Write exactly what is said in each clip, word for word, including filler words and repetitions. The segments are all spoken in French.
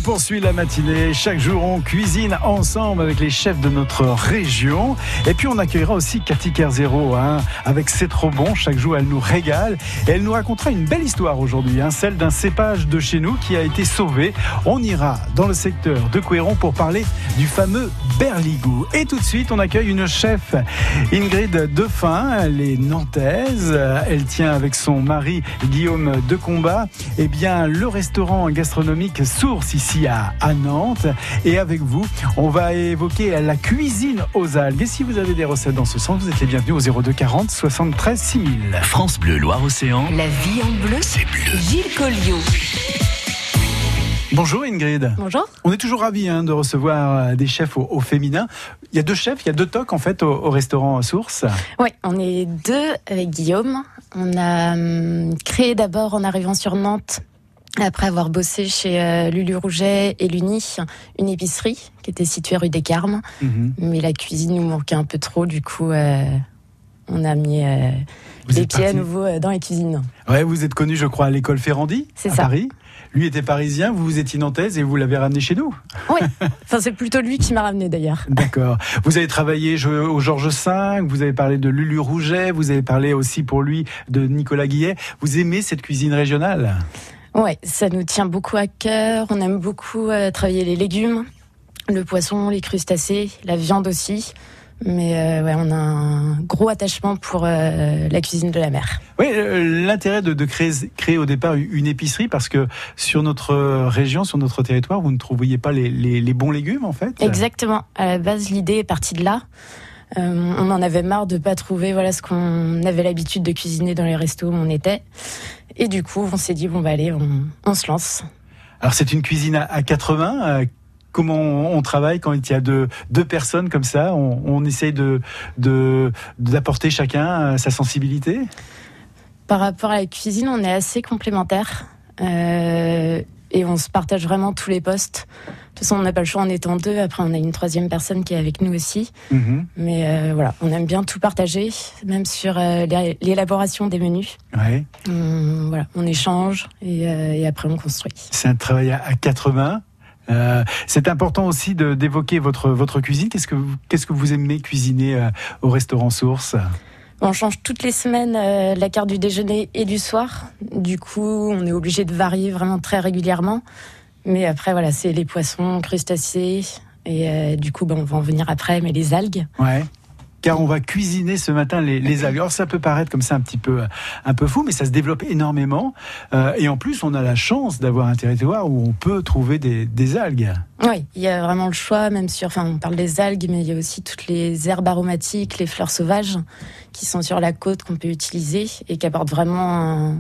poursuit la matinée. Chaque jour, on cuisine ensemble avec les chefs de notre région. Et puis, on accueillera aussi Cathy Kerzero, hein, avec C'est trop bon. Chaque jour, elle nous régale. Et elle nous racontera une belle histoire aujourd'hui, hein, celle d'un cépage de chez nous qui a été sauvé. On ira dans le secteur de Couëron pour parler du fameux berligou. Et tout de suite, on accueille une chef, Ingrid Defin. Elle est nantaise. Elle tient avec son mari, Guillaume Decombat, eh bien, le restaurant gastronomique Source ici à, à Nantes. Et avec vous, on va évoquer la cuisine aux algues. Et si vous avez des recettes dans ce sens, vous êtes les bienvenus au zéro deux quarante soixante-treize six mille. France Bleu Loire-Océan. La vie en bleu, c'est bleu. Gilles Colliot. Bonjour Ingrid. Bonjour. On est toujours ravis hein, de recevoir des chefs au, au féminin. Il y a deux chefs, il y a deux tocs en fait au, au restaurant Source. Oui, on est deux avec Guillaume. On a hum, créé d'abord en arrivant sur Nantes, après avoir bossé chez euh, Lulu Rouget et Luni, une épicerie qui était située rue des Carmes. Mm-hmm. Mais la cuisine nous manquait un peu trop, du coup euh, on a mis euh, les pieds à nouveau euh, dans la cuisine. Ouais, vous êtes connu je crois à l'école Ferrandi C'est à ça. Paris. Lui était parisien, vous vous étiez nantaise et vous l'avez ramené chez nous. Oui, enfin, c'est plutôt lui qui m'a ramené d'ailleurs. D'accord. Vous avez travaillé au Georges cinq, vous avez parlé de Lulu Rouget, vous avez parlé aussi pour lui de Nicolas Guillet. Vous aimez cette cuisine régionale ? Oui, ça nous tient beaucoup à cœur. On aime beaucoup euh, travailler les légumes, le poisson, les crustacés, la viande aussi. Mais euh, ouais, on a un gros attachement pour euh, la cuisine de la mer. Oui, euh, l'intérêt de, de créer, créer au départ une épicerie, parce que sur notre région, sur notre territoire, vous ne trouviez pas les, les, les bons légumes en fait ? Exactement. À la base, l'idée est partie de là. Euh, on en avait marre de ne pas trouver voilà, ce qu'on avait l'habitude de cuisiner dans les restos où on était. Et du coup, on s'est dit, bon, bah allez, on, on se lance. Alors, c'est une cuisine à, à quatre mains. Euh, comment on, on travaille quand il y a deux, deux personnes comme ça ? On, on essaye de, de, d'apporter chacun sa sensibilité ? Par rapport à la cuisine, on est assez complémentaires. Euh, et on se partage vraiment tous les postes. De toute façon, on n'a pas le choix en étant deux. Après, on a une troisième personne qui est avec nous aussi. Mmh. Mais euh, voilà, on aime bien tout partager, même sur euh, l'élaboration des menus. Ouais. On, voilà, on échange et, euh, et après on construit. C'est un travail à, à quatre mains. Euh, c'est important aussi de, d'évoquer votre, votre cuisine. Qu'est-ce que, vous, qu'est-ce que vous aimez cuisiner euh, au restaurant Source ? On change toutes les semaines euh, la carte du déjeuner et du soir. Du coup, on est obligé de varier vraiment très régulièrement. Mais après, voilà, c'est les poissons, crustacés. Et euh, du coup, ben, on va en venir après, mais les algues. Ouais. Car on va cuisiner ce matin les, les algues. Alors ça peut paraître comme ça un petit peu, un peu fou, mais ça se développe énormément. Euh, et en plus, on a la chance d'avoir un territoire où on peut trouver des, des algues. Oui, il y a vraiment le choix, même sur. Enfin, on parle des algues, mais il y a aussi toutes les herbes aromatiques, les fleurs sauvages qui sont sur la côte qu'on peut utiliser et qui apportent vraiment un.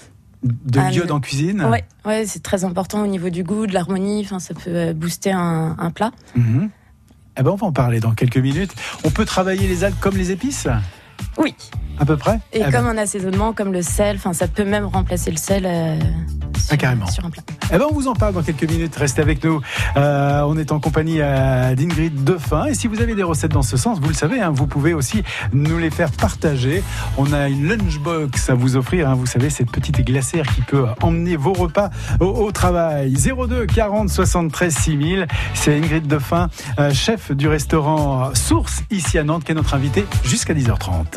De l'iode en cuisine ? Oui, ouais, c'est très important au niveau du goût, de l'harmonie. Enfin, ça peut booster un, un plat. Mmh. Eh ben, on va en parler dans quelques minutes. On peut travailler les algues comme les épices ? Oui. À peu près ? Et eh comme ben. un assaisonnement, comme le sel, enfin, ça peut même remplacer le sel euh, sur, ah, carrément. sur un plat. Eh ben, on vous en parle dans quelques minutes. Restez avec nous. Euh, on est en compagnie euh, d'Ingrid Defin. Et si vous avez des recettes dans ce sens, vous le savez, hein, vous pouvez aussi nous les faire partager. On a une lunchbox à vous offrir. Hein, vous savez, cette petite glacière qui peut emmener vos repas au, au travail. zéro deux quarante soixante-treize six mille. C'est Ingrid Defin, euh, chef du restaurant Source ici à Nantes, qui est notre invitée jusqu'à dix heures trente.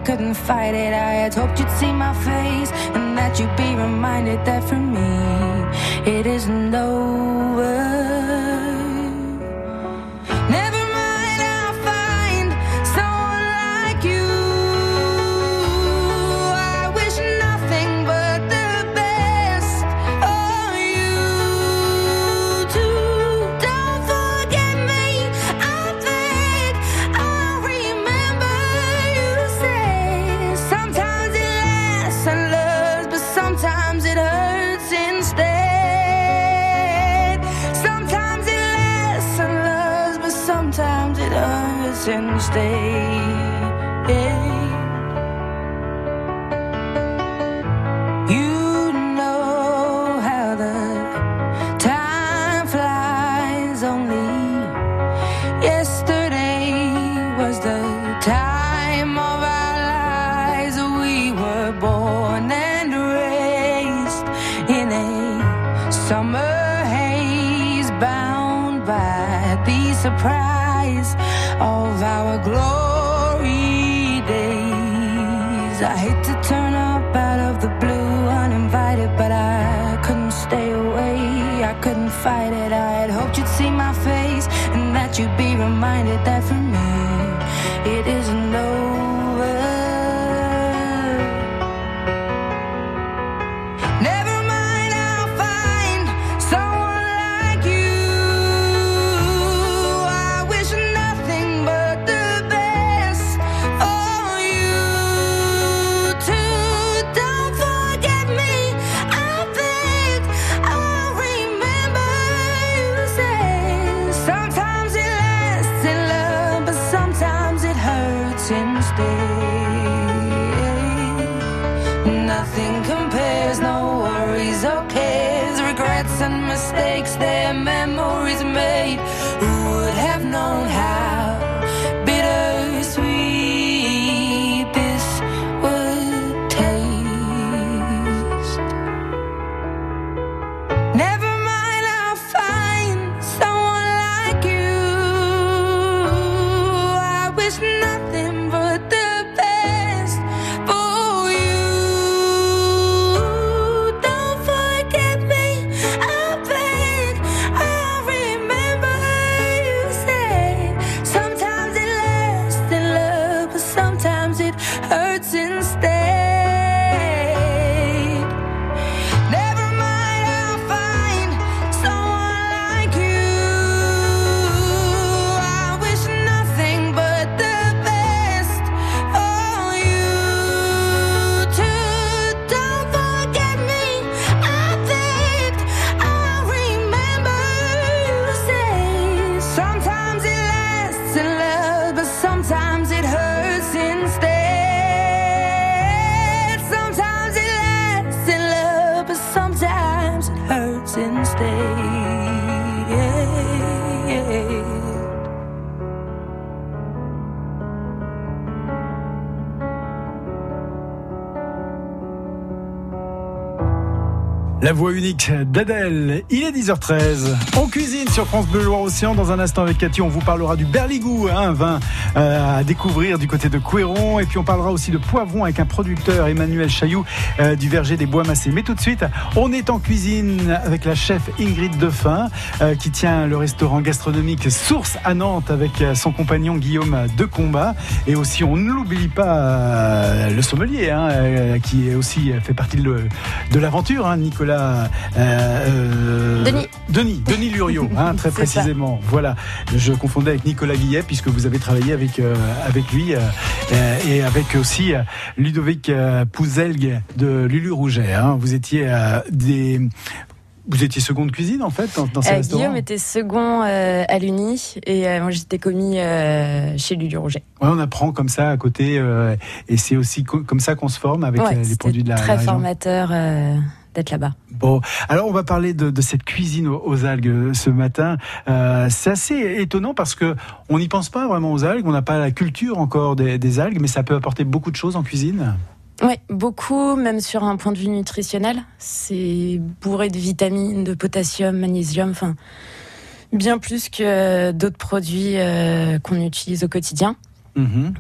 couldn't fight it. I had hoped you'd see my face and that you'd be reminded that for me it isn't over. Never mind, I'll find someone like you. I wish nothing but the best for you too. Don't forget me, I think I'll remember you say. Sometimes it lasts and loves, but sometimes it hurts instead. Sometimes it lasts and loves, but sometimes it hurts instead. You know how the time flies. Only yesterday was the time of our lives. We were born and raised in a summer haze, bound by the surprise of our glory days. I hate to turn up out of the blue uninvited, but I couldn't stay away, I couldn't fight it. I had hoped you'd see my face and that you'd be reminded that for me it isn't over. Never mind, I'll find someone like you. I wish nothing but the best for you too. Don't forget me, I think I'll remember you say. Sometimes it lasts in love, but sometimes it hurts instead. Nothing compares, no worries or cares, regrets and mistakes, their memories made. Who would have known how bittersweet this would taste? Never mind, I'll find someone like you. I wish nothing but the best for you. Don't forget me, I think I'll remember you say. Sometimes it lasts in love, but sometimes it hurts instead. Never mind, I'll find someone like you. I wish nothing but the best for you too. Don't forget me, I think I'll remember you say. Sometimes it lasts in love, but sometimes it hurts instead. Sometimes it lasts in love, but sometimes it hurts instead. La voix unique d'Adèle. Il est dix heures treize. On cuisine sur France Bleu Loire-Océan. Dans un instant avec Cathy, on vous parlera du berligou, hein, un vin euh, à découvrir du côté de Couéron. Et puis on parlera aussi de poivron avec un producteur, Emmanuel Chailloux, euh, du verger des Bois Massés. Mais tout de suite, on est en cuisine avec la chef Ingrid Defin, euh, qui tient le restaurant gastronomique Source à Nantes avec euh, son compagnon Guillaume Decombat. Et aussi, on ne l'oublie pas, euh, le sommelier, hein, euh, qui est aussi fait partie de, de l'aventure, hein, Nicolas Euh, euh, Denis. Denis, Denis Luriot, hein, très précisément. Ça. Voilà, je confondais avec Nicolas Guillet puisque vous avez travaillé avec euh, avec lui euh, et avec aussi euh, Ludovic euh, Pouzelgue de Lulu Rouget. Hein. Vous étiez euh, des Vous étiez seconde cuisine en fait dans, dans ces euh, restaurants. Guillaume était second euh, à l'Uni et euh, moi j'étais commis euh, chez Lulu Rouget. Ouais, on apprend comme ça à côté euh, et c'est aussi co- comme ça qu'on se forme avec ouais, euh, les produits de la, très la région. formateur euh, d'être là-bas. Bon, alors on va parler de, de cette cuisine aux, aux algues ce matin. Euh, c'est assez étonnant parce que on n'y pense pas vraiment aux algues. On n'a pas la culture encore des, des algues, mais ça peut apporter beaucoup de choses en cuisine. Oui, beaucoup, même sur un point de vue nutritionnel. C'est bourré de vitamines, de potassium, magnésium, enfin bien plus que d'autres produits euh, qu'on utilise au quotidien. Mmh.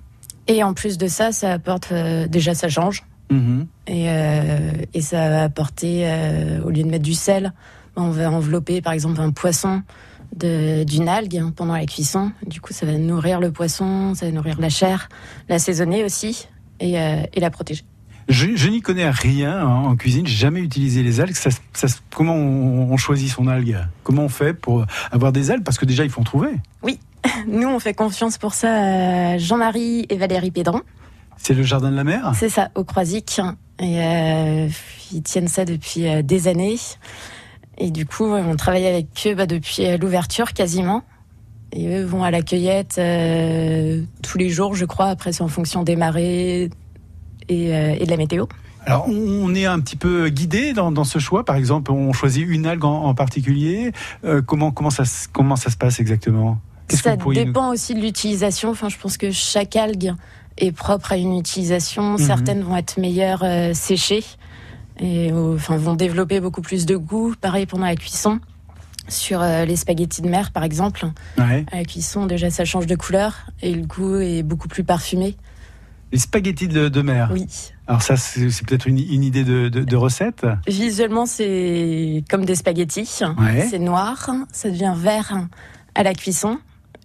Et en plus de ça, ça apporte euh, déjà ça change. Mmh. Et, euh, et ça va apporter, euh, au lieu de mettre du sel, on va envelopper par exemple un poisson de, d'une algue pendant la cuisson. Du coup, ça va nourrir le poisson, ça va nourrir la chair, l'assaisonner aussi et, euh, et la protéger. Je, je n'y connais rien en, en cuisine, j'ai jamais utilisé les algues. Ça, ça, comment on, on choisit son algue ? Comment on fait pour avoir des algues ? Parce que déjà, il faut en trouver. Oui, nous on fait confiance pour ça à Jean-Marie et Valérie Pédron. C'est le Jardin de la Mer ? C'est ça, au Croisic. Et euh, ils tiennent ça depuis euh, des années. Et du coup, on travaille avec eux bah, depuis euh, l'ouverture quasiment. Et eux vont à la cueillette euh, tous les jours, je crois. Après, c'est en fonction des marées et, euh, et de la météo. Alors, on est un petit peu guidé dans, dans ce choix. Par exemple, on choisit une algue en, en particulier. Euh, comment, comment, ça, comment ça se passe exactement ? Qu'est-ce Ça que vous pourriez dépend nous... aussi de l'utilisation. Enfin, je pense que chaque algue est propre à une utilisation. Mmh. Certaines vont être meilleures euh, séchées et euh, enfin, vont développer beaucoup plus de goût. Pareil pendant la cuisson. Sur euh, les spaghettis de mer, par exemple. Ouais. À la cuisson, déjà, ça change de couleur et le goût est beaucoup plus parfumé. Les spaghettis de, de mer. Oui. Alors ça, c'est, c'est peut-être une, une idée de, de, de recette. Visuellement, c'est comme des spaghettis. Ouais. C'est noir, ça devient vert à la cuisson.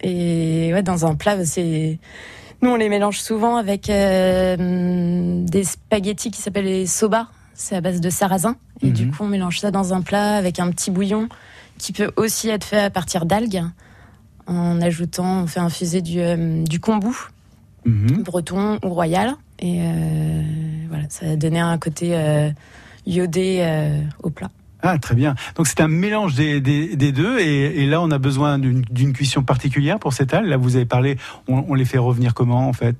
Et ouais, dans un plat, c'est... Nous, on les mélange souvent avec euh, des spaghettis qui s'appellent les soba. C'est à base de sarrasin. Et Mmh. du coup, on mélange ça dans un plat avec un petit bouillon qui peut aussi être fait à partir d'algues. En ajoutant, on fait infuser du, euh, du kombu, Mmh. breton ou royal. Et euh, voilà, ça va donner un côté euh, iodé euh, au plat. Ah, très bien. Donc c'est un mélange des, des, des deux. Et, et là, on a besoin d'une, d'une cuisson particulière pour cette algue. Là, vous avez parlé, on, on les fait revenir comment, en fait ?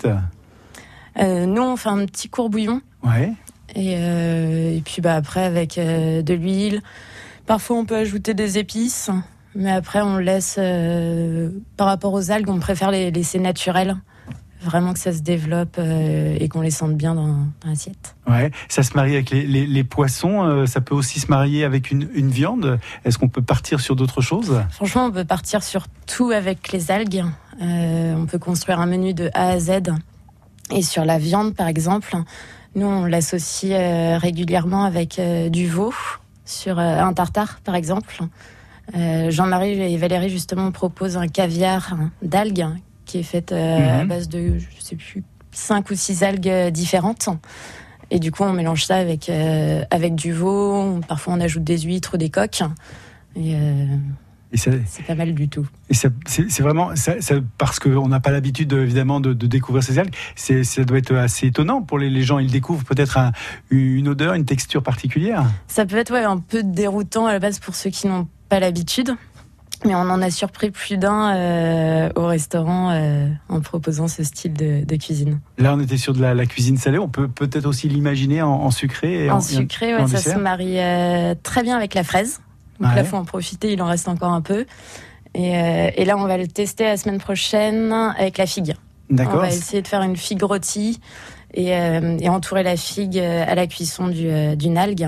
Euh, nous, on fait un petit courbouillon. Ouais. Et, euh, et puis bah, après, avec euh, de l'huile. Parfois, on peut ajouter des épices. Mais après, on laisse... Euh, par rapport aux algues, on préfère les laisser naturelles. Vraiment que ça se développe euh, et qu'on les sente bien dans, dans l'assiette. Ouais. Ça se marie avec les, les, les poissons. Euh, ça peut aussi se marier avec une, une viande. Est-ce qu'on peut partir sur d'autres choses ? Franchement, on peut partir sur tout avec les algues. Euh, on peut construire un menu de A à Z. Et sur la viande, par exemple, nous, on l'associe euh, régulièrement avec euh, du veau, sur euh, un tartare, par exemple. Euh, Jean-Marie et Valérie, justement, proposent un caviar d'algues qui est fait euh, Mmh. à base de, je sais plus, cinq ou six algues différentes. Et du coup, on mélange ça avec, euh, avec du veau. Parfois, on ajoute des huîtres ou des coques. Et, euh, et ça, c'est pas mal du tout. et ça, c'est, c'est vraiment... Ça, ça, parce qu'on n'a pas l'habitude, évidemment, de, de découvrir ces algues. C'est, ça doit être assez étonnant pour les, les gens. Ils découvrent peut-être un, une odeur, une texture particulière. Ça peut être ouais, un peu déroutant à la base pour ceux qui n'ont pas l'habitude. Mais on en a surpris plus d'un euh, au restaurant euh, en proposant ce style de, de cuisine. Là, on était sur de la, la cuisine salée. On peut peut-être aussi l'imaginer en, en sucré. Et en, en sucré, et ouais, en ça dessert. se marie euh, très bien avec la fraise. Donc Ouais. là, il faut en profiter, il en reste encore un peu. Et, euh, et là, on va le tester la semaine prochaine avec la figue. D'accord. On va essayer de faire une figue rôtie et, euh, et entourer la figue à la cuisson du, euh, d'une algue.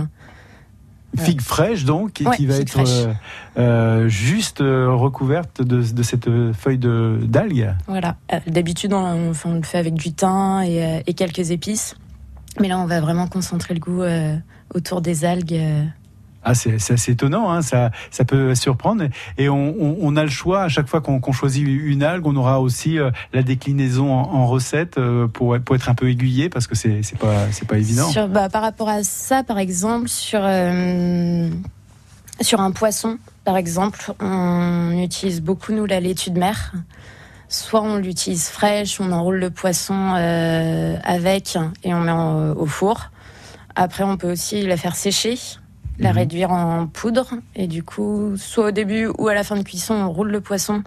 Figue fraîche, donc, qui, Ouais, qui va figue être euh, euh, juste euh, recouverte de, de cette feuille de, d'algue. Voilà. Euh, d'habitude, on, on, on le fait avec du thym et, euh, et quelques épices. Mais là, on va vraiment concentrer le goût euh, autour des algues. Euh. Ah, c'est, c'est assez étonnant, hein, ça, ça peut surprendre. Et on, on, on a le choix, à chaque fois qu'on, qu'on choisit une algue, on aura aussi euh, la déclinaison en, en recette euh, pour, pour être un peu aiguillé, parce que c'est, c'est, pas, c'est pas évident. Sur, bah, par rapport à ça, par exemple, sur, euh, sur un poisson, par exemple, on utilise beaucoup, nous, la laitue de mer. Soit on l'utilise fraîche, on enroule le poisson euh, avec et on met en, au four. Après, on peut aussi la faire sécher, la mmh. réduire en poudre. Et du coup, soit au début ou à la fin de cuisson, on roule le poisson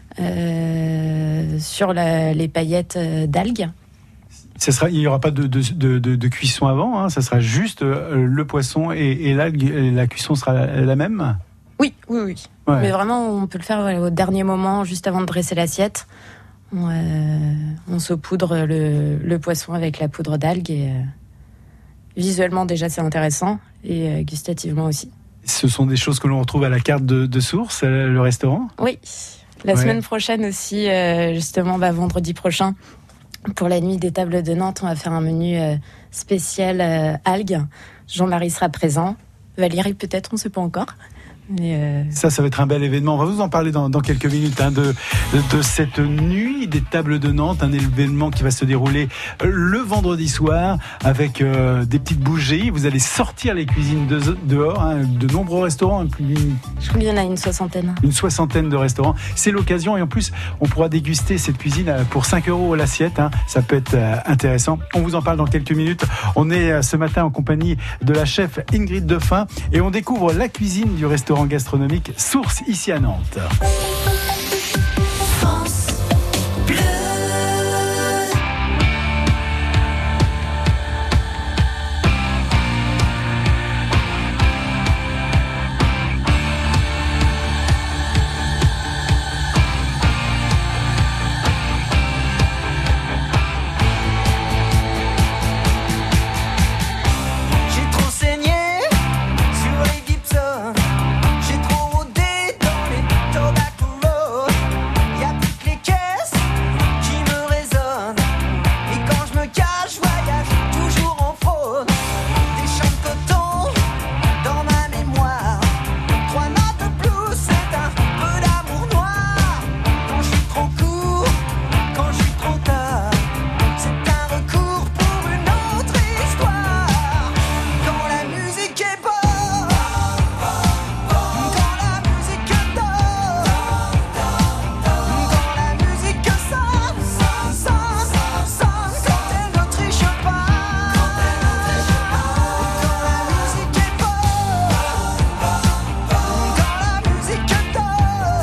euh, sur la, les paillettes d'algues. Ça sera, il n'y aura pas de, de, de, de, de cuisson avant, hein, ça sera juste euh, le poisson et, et l'algue, et la cuisson sera la, la même ? Oui, oui, oui. Ouais. Mais vraiment, on peut le faire ouais, au dernier moment, juste avant de dresser l'assiette. On, euh, on saupoudre le, le poisson avec la poudre d'algues et euh, visuellement déjà c'est intéressant et euh, gustativement aussi. Ce sont des choses que l'on retrouve à la carte de, de source, le restaurant ? Oui. La ouais. semaine prochaine aussi, euh, justement, bah, vendredi prochain, Pour la nuit des tables de Nantes, on va faire un menu euh, spécial euh, algues. Jean-Marie sera présent. Valérie peut-être, on ne sait pas encore. Mais euh... Ça, ça va être un bel événement. On va vous en parler dans, dans quelques minutes hein, de, de cette nuit des tables de Nantes, un événement qui va se dérouler le vendredi soir avec euh, des petites bougies. Vous allez sortir les cuisines de, dehors, hein, de nombreux restaurants. Une, Je crois qu'il y en a une soixantaine. Une soixantaine de restaurants. C'est l'occasion et en plus, on pourra déguster cette cuisine pour cinq euros l'assiette. Hein. Ça peut être euh, intéressant. On vous en parle dans quelques minutes. On est euh, ce matin en compagnie de la chef Ingrid Dauphin et on découvre la cuisine du restaurant gastronomique Source ici à Nantes. France Bleu. J'ai trop saigné sur les Gibson. J'ai trop rodé dans les Tobacco Road. Y'a plus que les caisses qui me résonnent. Et quand je me cache, je voyage toujours en fraude. Des champs de coton dans ma mémoire. Trois notes de blues, c'est un peu d'amour noir. Quand je suis trop court, quand je suis trop tard, c'est un recours pour une autre histoire. Quand la musique est bonne, quand la musique donne, quand la musique sonne, sonne, sonne, sonne, quand elle ne triche pas. Quand la musique est bonne, quand la musique donne,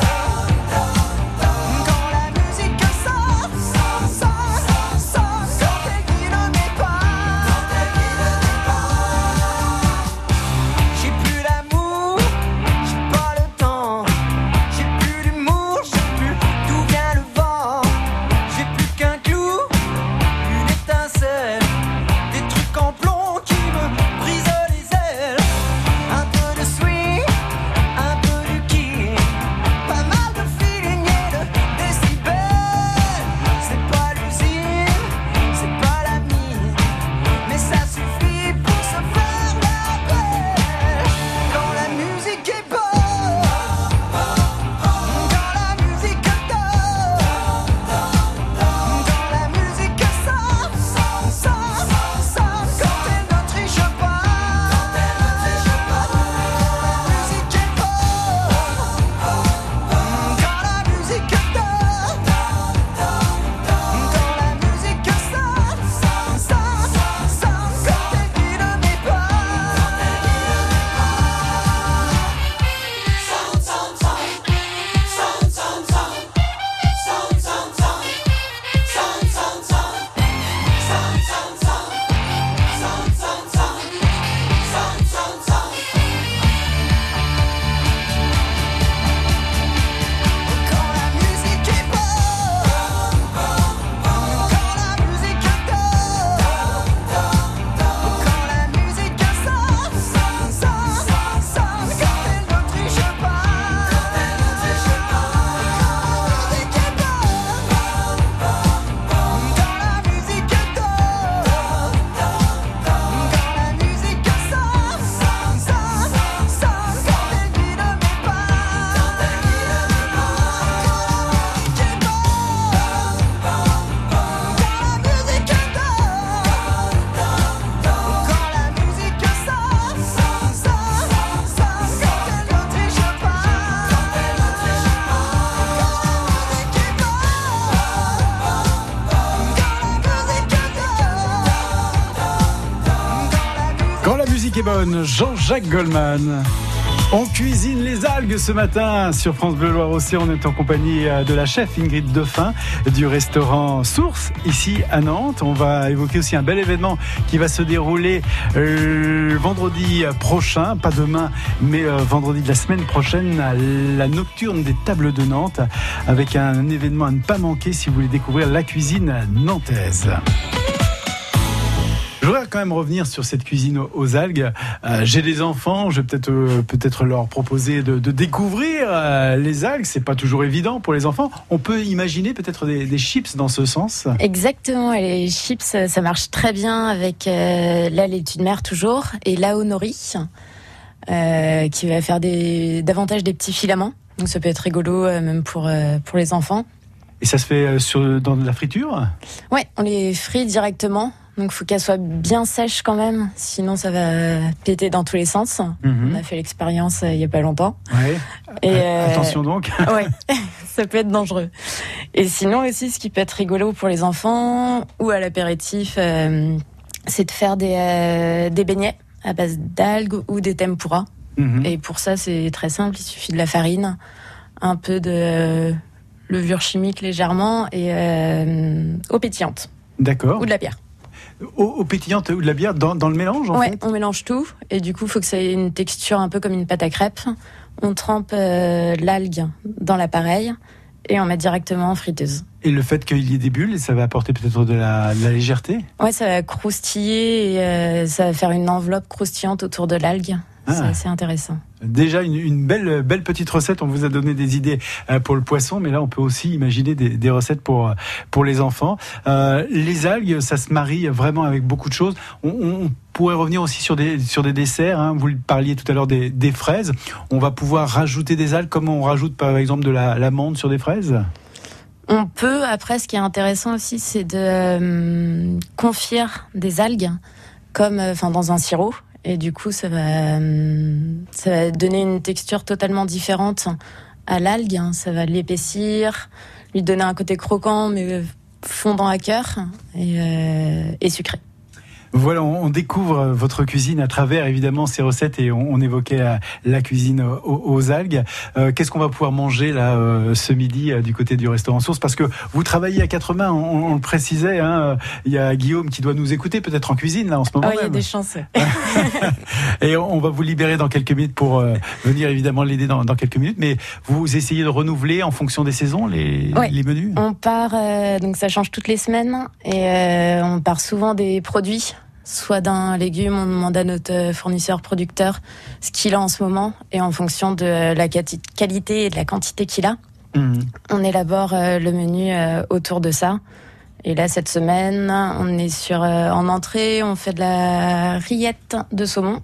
quand la musique sonne, sonne, sonne, sonne, quand elle guide mes pas. J'ai plus l'amour, j'ai pas le temps. J'ai plus d'humour, je sais plus d'où vient le vent. J'ai plus qu'un clou, une étincelle, des trucs en plomb qui me brisent les ailes. Un peu de swing, un peu de kick, pas mal de feeling et de décibels. C'est pas l'usine, c'est pas la mine, mais ça suffit pour se faire la belle. Quand la musique est bonne, quand la musique donne, quand la musique sonne, sonne, sonne, sonne, quand elle ne triche pas. Quand la musique est bonne, quand la musique donne, quand la musique sonne, sonne, sonne, sonne, quand elle guide mes pas. Quand la musique est bonne, quand la musique donne, quand la musique sonne, sonne, sonne, sonne, quand elle ne triche pas. Quand la musique est bonne, quand la musique donne, quand la musique sonne, sonne, sonne, sonne, quand elle guide mes pas. Quand la musique est Quand la musique est bonne, Jean-Jacques Goldman. On cuisine les algues ce matin sur France Bleu Loire-Océan. On est en compagnie de la chef Ingrid Dauphin du restaurant Source ici à Nantes. On va évoquer aussi un bel événement qui va se dérouler euh, vendredi prochain, pas demain, mais euh, vendredi de la semaine prochaine, à la nocturne des tables de Nantes, avec un événement à ne pas manquer si vous voulez découvrir la cuisine nantaise. Je voudrais quand même revenir sur cette cuisine aux, aux algues. Euh, j'ai des enfants, je vais peut-être euh, peut-être leur proposer de, de découvrir euh, les algues. C'est pas toujours évident pour les enfants. On peut imaginer peut-être des, des chips dans ce sens. Exactement, et les chips, ça marche très bien avec euh, la laitue de mer toujours, et l'aonori, euh, qui va faire des, davantage des petits filaments. Donc ça peut être rigolo euh, même pour, euh, pour les enfants. Et ça se fait euh, sur, dans de la friture ? Ouais, on les frit directement. Donc, il faut qu'elle soit bien sèche quand même, sinon ça va péter dans tous les sens. Mm-hmm. On a fait l'expérience euh, il y a pas longtemps. Ouais. Et euh... Attention donc. Ouais, ça peut être dangereux. Et sinon aussi, ce qui peut être rigolo pour les enfants ou à l'apéritif, euh, c'est de faire des, euh, des beignets à base d'algues ou des tempura. Mm-hmm. Et pour ça, c'est très simple. Il suffit de la farine, un peu de euh, levure chimique légèrement et euh, eau pétillante. D'accord. Ou de la bière. Eau, eau pétillante ou de la bière dans, dans le mélange en ouais, fait. On mélange tout et du coup il faut que ça ait une texture un peu comme une pâte à crêpes. On trempe euh, l'algue dans l'appareil et on met directement en friteuse. Et le fait qu'il y ait des bulles, ça va apporter peut-être de la, de la légèreté ? Ouais, ça va croustiller et euh, ça va faire une enveloppe croustillante autour de l'algue. Ah. C'est assez intéressant. Déjà une, une belle, belle petite recette. On vous a donné des idées pour le poisson, mais là on peut aussi imaginer des, des recettes pour, pour les enfants. Euh, les algues, ça se marie vraiment avec beaucoup de choses. On, on pourrait revenir aussi sur des, sur des desserts. Hein. Vous parliez tout à l'heure des, des fraises. On va pouvoir rajouter des algues comme on rajoute par exemple de la, l'amande sur des fraises ? On peut. Après, ce qui est intéressant aussi, c'est de euh, confire des algues comme, enfin, dans un sirop. Et du coup, ça va, ça va donner une texture totalement différente à l'algue. Ça va l'épaissir, lui donner un côté croquant, mais fondant à cœur et, euh, et sucré. Voilà, on découvre votre cuisine à travers évidemment ces recettes et on, on évoquait la, la cuisine aux, aux algues. Euh, qu'est-ce qu'on va pouvoir manger là euh, ce midi euh, du côté du restaurant Source ? Parce que vous travaillez à quatre mains, on, on le précisait. Hein, il y a Guillaume qui doit nous écouter peut-être en cuisine là en ce moment. Ah oui, même. Il y a des chances. Et on va vous libérer dans quelques minutes pour euh, venir évidemment l'aider dans, dans quelques minutes. Mais vous essayez de renouveler en fonction des saisons les, oui. les menus ? On part, euh, donc ça change toutes les semaines et euh, on part souvent des produits. Soit d'un légume, on demande à notre fournisseur producteur ce qu'il a en ce moment et en fonction de la qualité et de la quantité qu'il a, mmh. on élabore le menu autour de ça. Et là, cette semaine, on est sur en entrée, on fait de la rillette de saumon.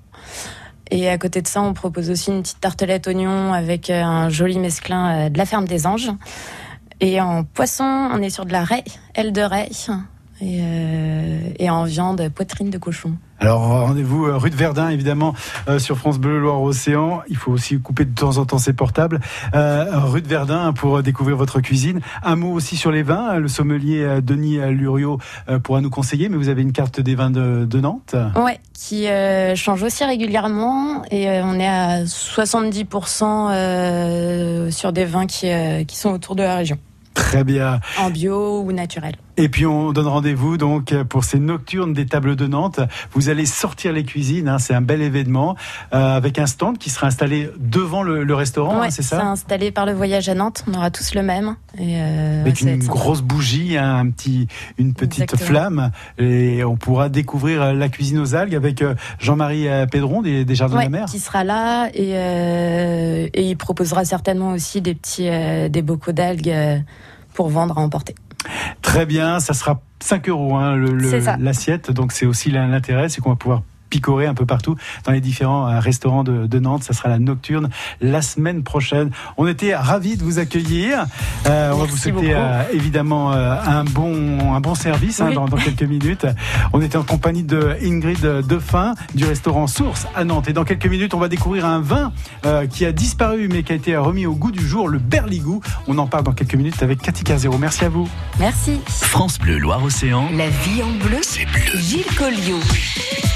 Et à côté de ça, on propose aussi une petite tartelette oignon avec un joli mesclin de la ferme des Anges. Et en poisson, on est sur de la raie, aile de raie. Et, euh, et en viande, poitrine de cochon. Alors rendez-vous euh, rue de Verdun évidemment euh, sur France Bleu Loire-Océan. Il faut aussi couper de temps en temps ses portables. Euh, rue de Verdun pour découvrir votre cuisine. Un mot aussi sur les vins. Le sommelier euh, Denis Luriot euh, pourra nous conseiller, mais vous avez une carte des vins de, de Nantes. Ouais, qui euh, change aussi régulièrement et euh, on est à soixante-dix pour cent euh, sur des vins qui, euh, qui sont autour de la région. Très bien. En bio ou naturel. Et puis on donne rendez-vous donc pour ces nocturnes des tables de Nantes. Vous allez sortir les cuisines, hein, c'est un bel événement euh, avec un stand qui sera installé devant le, le restaurant, ouais, hein, c'est ça ? C'est installé par le Voyage à Nantes. On aura tous le même. Et euh, avec une grosse bougie, hein, un petit, une petite Exactement. Flamme, et on pourra découvrir la cuisine aux algues avec Jean-Marie Pédron des, des Jardins ouais, de la Mer. Qui sera là et, euh, et il proposera certainement aussi des petits, euh, des bocaux d'algues. Euh, pour vendre à emporter. Très bien, ça sera cinq euros hein, le, le, l'assiette, donc c'est aussi l'intérêt, c'est qu'on va pouvoir picorer un peu partout dans les différents euh, restaurants de, de Nantes. Ça sera la nocturne la semaine prochaine. On était ravis de vous accueillir. Euh, on va vous souhaiter euh, évidemment euh, un bon un bon service oui. hein, dans, dans quelques minutes. On était en compagnie de Ingrid Defin du restaurant Source à Nantes. Et dans quelques minutes, on va découvrir un vin euh, qui a disparu mais qui a été remis au goût du jour, le Berligou. On en parle dans quelques minutes avec Cathy Kerzero. Merci à vous. Merci. France Bleu Loire-Océan. La vie en bleu, c'est bleu. Gilles Colliot.